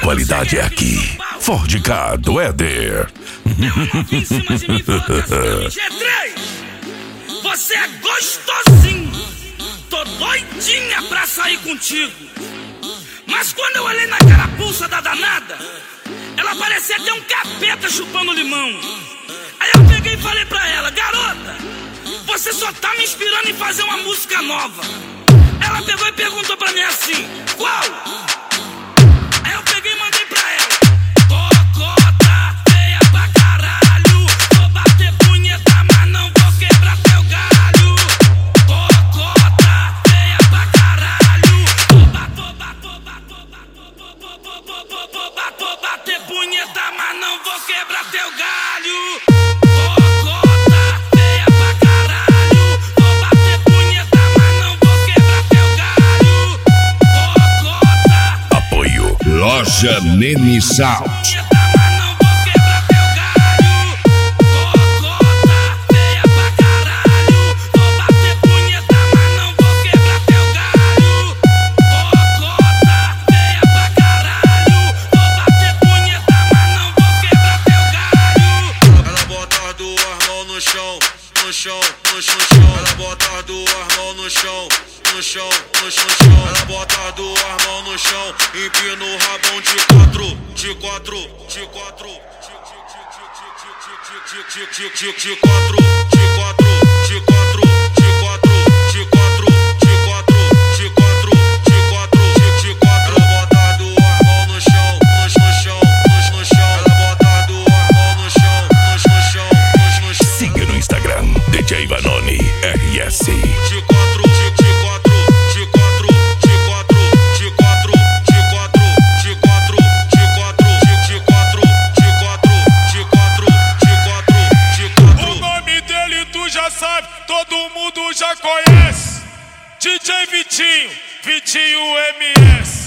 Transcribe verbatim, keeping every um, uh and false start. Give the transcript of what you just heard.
qualidade é aqui. Ford K do Éder. Em cima de mim, foda-se. G três, você é gostosinho. Tô doidinha pra sair contigo. Mas quando eu olhei na carapuça da danada, ela parecia ter um capeta chupando limão. Aí eu peguei e falei pra ela: garota, você só tá me inspirando em fazer uma música nova. Ela pegou e perguntou pra mim assim: qual? Aí eu peguei e mandei pra ela: cocota feia pra caralho, vou bater punheta, mas não vou quebrar teu galho. Cocota feia pra caralho, vou bater punheta, mas não vou quebrar teu galho. Loja Nene Sound. No chão, no chão, chão. Ela bota as duas mãos no chão, no chão, no chão, chão. Ela bota as duas mãos no chão, empina o rabão de quatro, de quatro, de quatro, de quatro, de quatro, de quatro, de quatro, de quatro, de quatro, de quatro, de quatro, de quatro, de quatro. Ela bota as duas mãos no chão, no chão, no chão. Ela bota as duas mãos no chão, no chão, no chão. Siga no Instagram, D J Vanoni R S. De quatro, de quatro, de quatro, de quatro, de quatro, de quatro, de quatro, de quatro, de quatro, de quatro, de quatro, de quatro, de quatro. O nome dele tu já sabe, todo mundo já conhece. D J Vitinho, Vitinho M S.